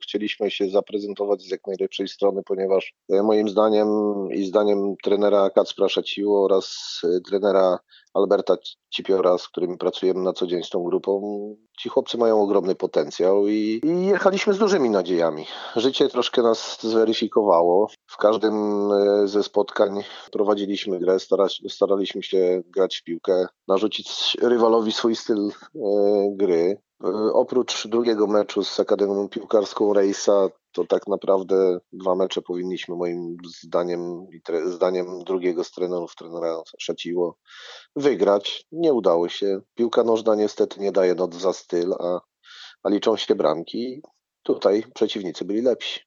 chcieliśmy się zaprezentować z jak najlepszej strony, ponieważ moim zdaniem i zdaniem trenera Kacpra Szaciło oraz trenera Alberta Cipiora, z którymi pracujemy na co dzień z tą grupą, ci chłopcy mają ogromny potencjał i jechaliśmy z dużymi nadziejami. Życie troszkę nas zweryfikowało. W każdym ze spotkań prowadziliśmy grę, staraliśmy się grać w piłkę, narzucić rywalowi swój styl gry. Oprócz drugiego meczu z Akademią Piłkarską Rejsa, to tak naprawdę 2 mecze powinniśmy moim zdaniem i zdaniem drugiego z trenerów, trenera Szaciło, wygrać. Nie udało się. Piłka nożna niestety nie daje noc za styl, a liczą się bramki. Tutaj przeciwnicy byli lepsi.